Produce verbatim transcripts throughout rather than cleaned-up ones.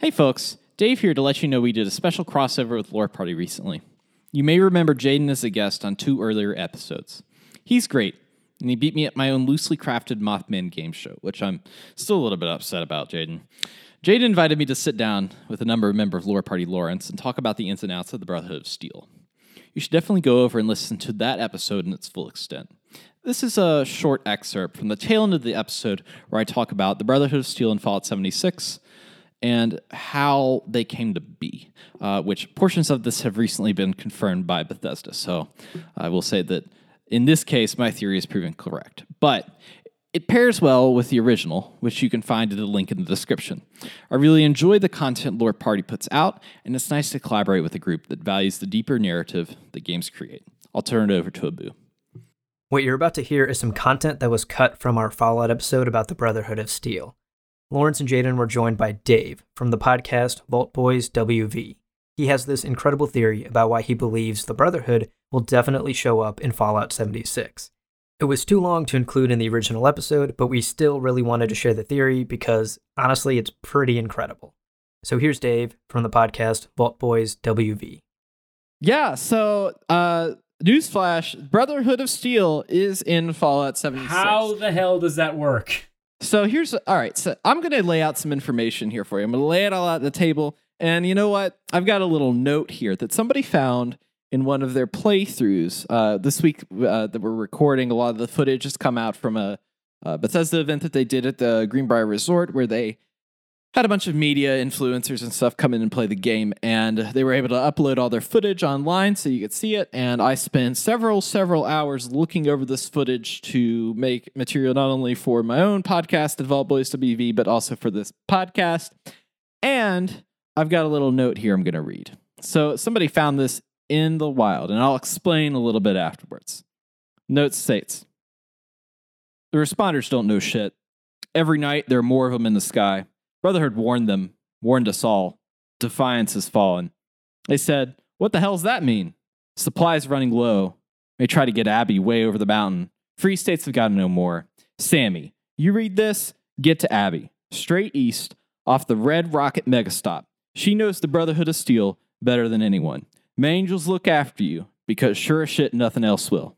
Hey folks, Dave here to let you know we did a special crossover with Lore Party recently. You may remember Jaden as a guest on two earlier episodes. He's great, and he beat me at my own loosely crafted Mothman game show, which I'm still a little bit upset about, Jaden. Jaden invited me to sit down with a number of members of Lore Party Lawrence and talk about the ins and outs of the Brotherhood of Steel. You should definitely go over and listen to that episode in its full extent. This is a short excerpt from the tail end of the episode where I talk about the Brotherhood of Steel in Fallout seventy-six, and how they came to be, uh, which portions of this have recently been confirmed by Bethesda. So I will say that in this case, my theory is proven correct. But it pairs well with the original, which you can find in the link in the description. I really enjoy the content Lore Party puts out, and it's nice to collaborate with a group that values the deeper narrative that games create. I'll turn it over to Abu. What you're about to hear is some content that was cut from our Fallout episode about the Brotherhood of Steel. Lawrence and Jaden were joined by Dave from the podcast Vault Boys W V. He has this incredible theory about why he believes the Brotherhood will definitely show up in Fallout seventy-six. It was too long to include in the original episode, but we still really wanted to share the theory because, honestly, it's pretty incredible. So here's Dave from the podcast Vault Boys W V. Yeah, so, uh, newsflash, Brotherhood of Steel is in Fallout seventy-six. How the hell does that work? So here's, all right, so I'm going to lay out some information here for you. I'm going to lay it all out on the table. And you know what? I've got a little note here that somebody found in one of their playthroughs. Uh, this week uh, that we're recording, a lot of the footage has come out from a, a Bethesda event that they did at the Greenbrier Resort, where they had a bunch of media influencers and stuff come in and play the game, and they were able to upload all their footage online so you could see it. And I spent several, several hours looking over this footage to make material not only for my own podcast at Vault Boys W V, but also for this podcast. And I've got a little note here I'm going to read. So somebody found this in the wild, and I'll explain a little bit afterwards. Note states, the responders don't know shit. Every night, there are more of them in the sky. Brotherhood warned them, warned us all. Defiance has fallen. They said, what the hell's that mean? Supplies running low. May try to get Abby way over the mountain. Free states have got to know more. Sammy, you read this? Get to Abby. Straight east, off the Red Rocket Megastop. She knows the Brotherhood of Steel better than anyone. May angels look after you, because sure as shit, nothing else will.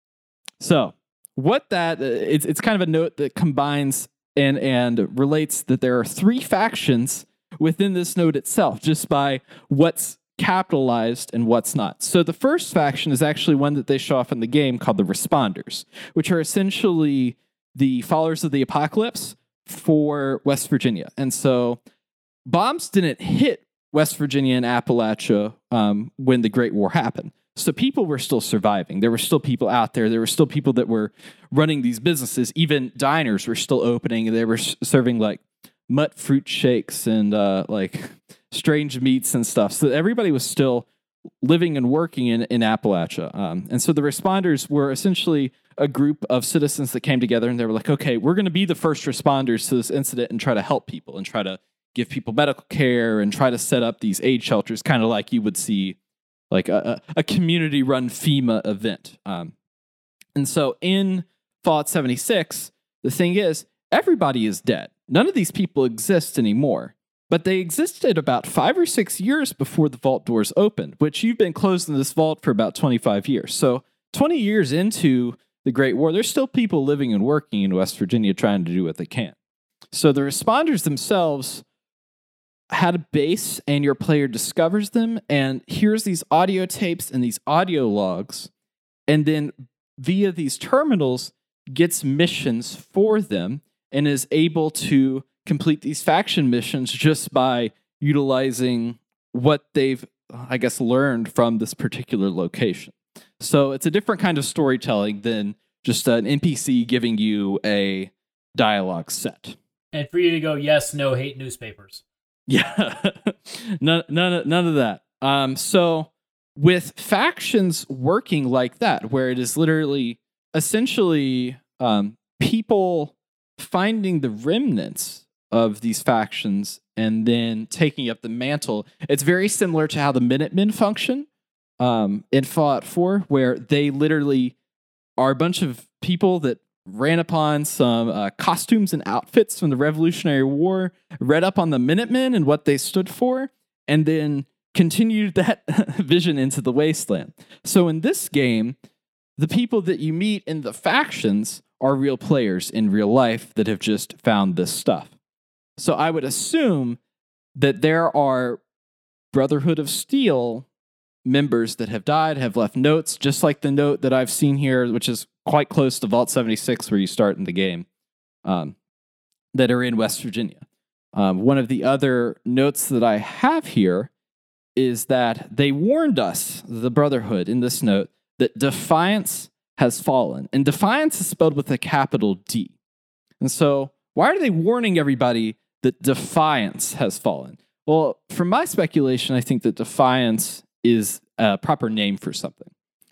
So, what that, it's, it's kind of a note that combines and and relates that there are three factions within this node itself, just by what's capitalized and what's not. So the first faction is actually one that they show off in the game called the Responders, which are essentially the followers of the apocalypse for West Virginia. And so bombs didn't hit West Virginia and Appalachia um, when the Great War happened. So people were still surviving. There were still people out there. There were still people that were running these businesses. Even diners were still opening. They were serving like mutt fruit shakes and uh, like strange meats and stuff. So everybody was still living and working in, in Appalachia. Um, and so the responders were essentially a group of citizens that came together, and they were like, okay, we're going to be the first responders to this incident and try to help people and try to give people medical care and try to set up these aid shelters, kind of like you would see like a, a community-run FEMA event. Um, and so in Fallout seventy-six, the thing is, everybody is dead. None of these people exist anymore. But they existed about five or six years before the vault doors opened, which you've been closed in this vault for about twenty-five years. So twenty years into the Great War, there's still people living and working in West Virginia trying to do what they can. So the responders themselves had a base, and your player discovers them and hears these audio tapes and these audio logs, and then via these terminals gets missions for them and is able to complete these faction missions just by utilizing what they've, I guess, learned from this particular location. So it's a different kind of storytelling than just an N P C giving you a dialogue set. And for you to go, yes, no, hate newspapers. Yeah, none, none, none of that. Um, so with factions working like that, where it is literally essentially um, people finding the remnants of these factions and then taking up the mantle, it's very similar to how the Minutemen function um, in Fallout four, where they literally are a bunch of people that ran upon some uh, costumes and outfits from the Revolutionary War, read up on the Minutemen and what they stood for, and then continued that vision into the Wasteland. So in this game, the people that you meet in the factions are real players in real life that have just found this stuff. So I would assume that there are Brotherhood of Steel members that have died, have left notes, just like the note that I've seen here, which is quite close to Vault seventy-six, where you start in the game, um, that are in West Virginia. Um, one of the other notes that I have here is that they warned us, the Brotherhood, in this note, that Defiance has fallen. And Defiance is spelled with a capital D. And so, why are they warning everybody that Defiance has fallen? Well, from my speculation, I think that Defiance is a proper name for something.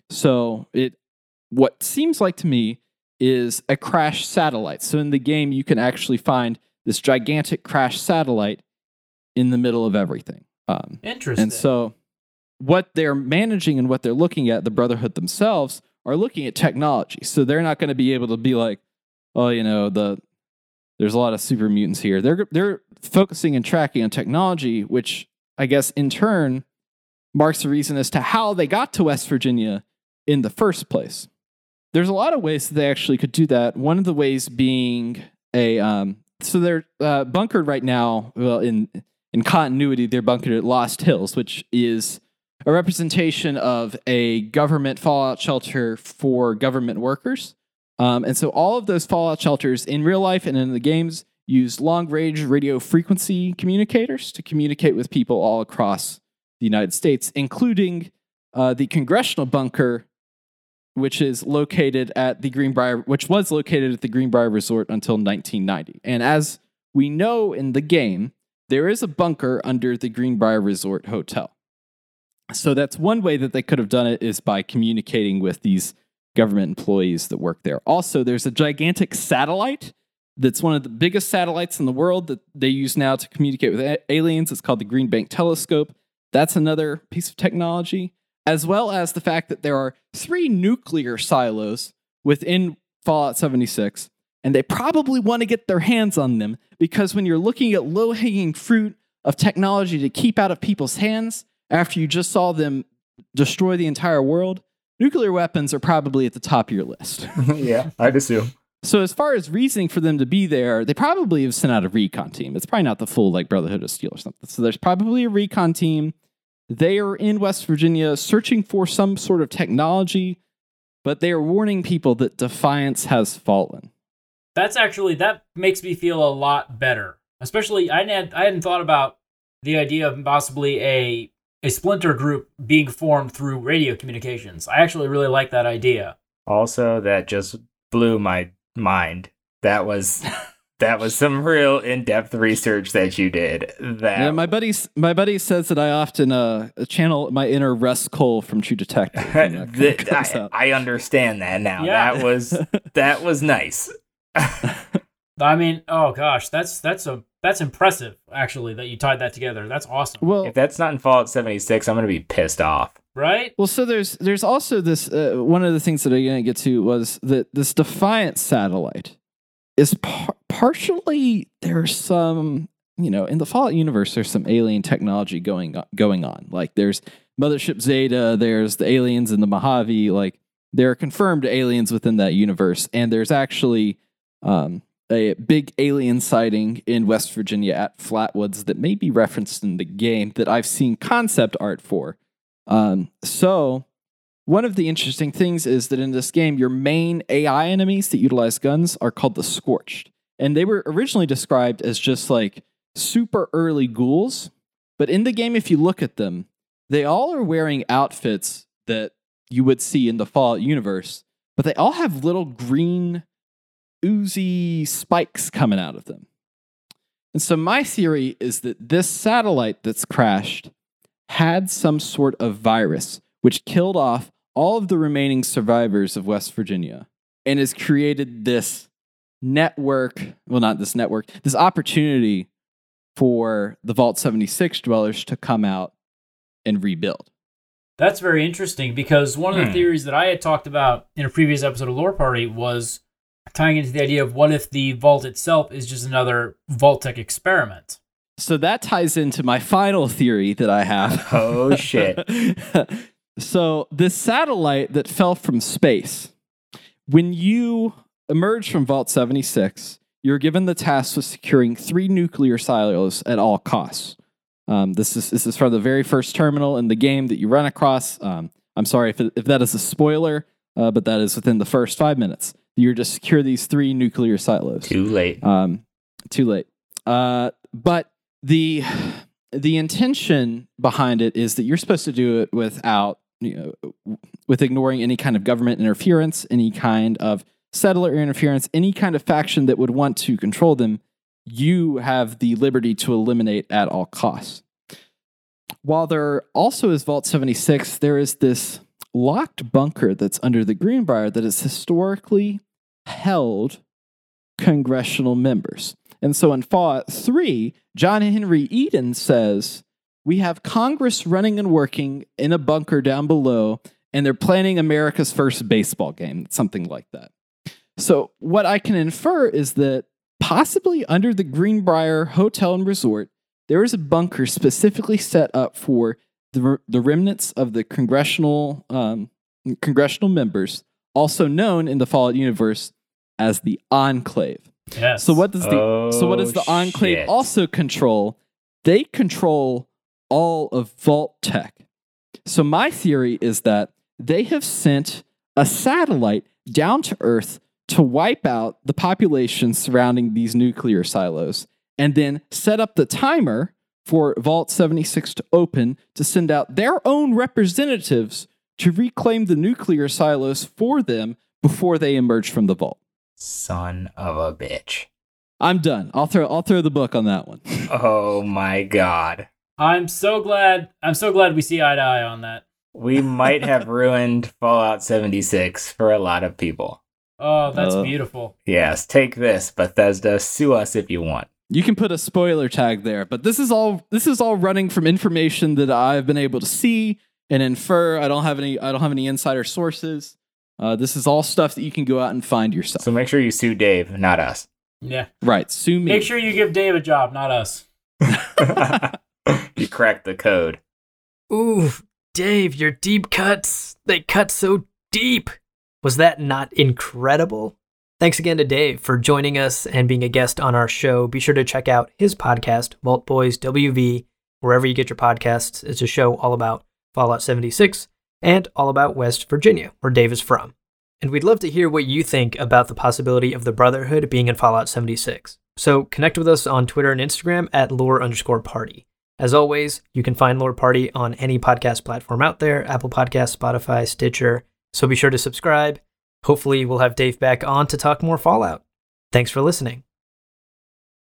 So, it what seems like to me is a crashed satellite. So, in the game, you can actually find this gigantic crashed satellite in the middle of everything. Um, Interesting. And so, what they're managing and what they're looking at, the Brotherhood themselves, are looking at technology. So they're not going to be able to be like, oh, you know, the there's a lot of super mutants here. They're they're focusing and tracking on technology, which I guess in turn marks the reason as to how they got to West Virginia in the first place. There's a lot of ways that they actually could do that. One of the ways being a um, so they're uh, bunkered right now. Well, in in continuity, they're bunkered at Lost Hills, which is a representation of a government fallout shelter for government workers. Um, and so all of those fallout shelters in real life and in the games use long-range radio frequency communicators to communicate with people all across the United States, including uh, the Congressional Bunker, which is located at the Greenbrier, which was located at the Greenbrier Resort until nineteen ninety. And as we know in the game, there is a bunker under the Greenbrier Resort Hotel. So that's one way that they could have done it, is by communicating with these government employees that work there. Also, there's a gigantic satellite that's one of the biggest satellites in the world that they use now to communicate with a- aliens. It's called the Green Bank Telescope. That's another piece of technology, as well as the fact that there are three nuclear silos within Fallout seventy-six, and they probably want to get their hands on them, because when you're looking at low-hanging fruit of technology to keep out of people's hands, after you just saw them destroy the entire world, nuclear weapons are probably at the top of your list. Yeah, I'd assume. So as far as reasoning for them to be there, they probably have sent out a recon team. It's probably not the full like Brotherhood of Steel or something. So there's probably a recon team. They are in West Virginia searching for some sort of technology, but they are warning people that Defiance has fallen. That's actually, that makes me feel a lot better. Especially, I hadn't, I hadn't thought about the idea of possibly a a splinter group being formed through radio communications. I actually really like that idea. Also, that just blew my mind. That was that was some real in-depth research that you did. That Yeah, my buddy, my buddy says that I often uh, channel my inner Russ Cole from True Detective. when that The- comes I, out. I understand that now. Yeah. That was that was nice. I mean, oh gosh, that's that's a that's impressive actually that you tied that together. That's awesome. Well, If that's not in Fallout seventy-six, I'm gonna be pissed off. Right? Well, so there's there's also this uh, one of the things that I didn't get to was that this Defiant satellite is par- partially there's some, you know, in the Fallout universe there's some alien technology going on, going on. Like there's Mothership Zeta, there's the aliens in the Mojave, like there are confirmed aliens within that universe, and there's actually um, a big alien sighting in West Virginia at Flatwoods that may be referenced in the game that I've seen concept art for. Um, so one of the interesting things is that in this game, your main A I enemies that utilize guns are called the Scorched. And they were originally described as just like super early ghouls. But in the game, if you look at them, they all are wearing outfits that you would see in the Fallout universe, but they all have little green oozy spikes coming out of them. And so my theory is that this satellite that's crashed had some sort of virus which killed off all of the remaining survivors of West Virginia and has created this network, well, not this network, this opportunity for the Vault seventy-six dwellers to come out and rebuild. That's very interesting because one of the Hmm. theories that I had talked about in a previous episode of Lore Party was tying into the idea of what if the vault itself is just another Vault-Tec experiment? So that ties into my final theory that I have. Oh, shit. So this satellite that fell from space, when you emerge from Vault seventy-six, you're given the task of securing three nuclear silos at all costs. Um, this is this is from the very first terminal in the game that you run across. Um, I'm sorry if, it, if that is a spoiler, uh, but that is within the first five minutes. You're to secure these three nuclear silos. Too late. Um, too late. Uh, but the the intention behind it is that you're supposed to do it without, you know, with ignoring any kind of government interference, any kind of settler interference, any kind of faction that would want to control them. You have the liberty to eliminate at all costs. While there also is Vault seventy-six, there is this locked bunker that's under the Greenbrier that has historically held congressional members. And so in Fallout three, John Henry Eden says, we have Congress running and working in a bunker down below, and they're planning America's first baseball game, something like that. So what I can infer is that possibly under the Greenbrier Hotel and Resort, there is a bunker specifically set up for the, the remnants of the congressional um, congressional members, also known in the Fallout universe as the Enclave. Yes. So what does the Oh, so what does the Enclave shit. also control? They control all of Vault-Tec. So my theory is that they have sent a satellite down to Earth to wipe out the population surrounding these nuclear silos, and then set up the timer for Vault seventy-six to open to send out their own representatives to reclaim the nuclear silos for them before they emerge from the vault. Son of a bitch. I'm done. I'll throw I'll throw the book on that one. Oh my god. I'm so glad. I'm so glad we see eye to eye on that. We might have ruined Fallout seventy-six for a lot of people. Oh, that's Uh. beautiful. Yes, take this, Bethesda. Sue us if you want. You can put a spoiler tag there, but this is all this is all running from information that I've been able to see and infer. I don't have any I don't have any insider sources. Uh, this is all stuff that you can go out and find yourself. So make sure you sue Dave, not us. Yeah. Right, sue me. Make sure you give Dave a job, not us. You cracked the code. Ooh, Dave, your deep cuts, they cut so deep. Was that not incredible? Thanks again to Dave for joining us and being a guest on our show. Be sure to check out his podcast, Vault Boys W V, wherever you get your podcasts. It's a show all about Fallout seventy-six and all about West Virginia, where Dave is from. And we'd love to hear what you think about the possibility of the Brotherhood being in Fallout seventy-six. So connect with us on Twitter and Instagram at lore underscore party. As always, you can find Lore Party on any podcast platform out there, Apple Podcasts, Spotify, Stitcher. So be sure to subscribe. Hopefully we'll have Dave back on to talk more Fallout. Thanks for listening.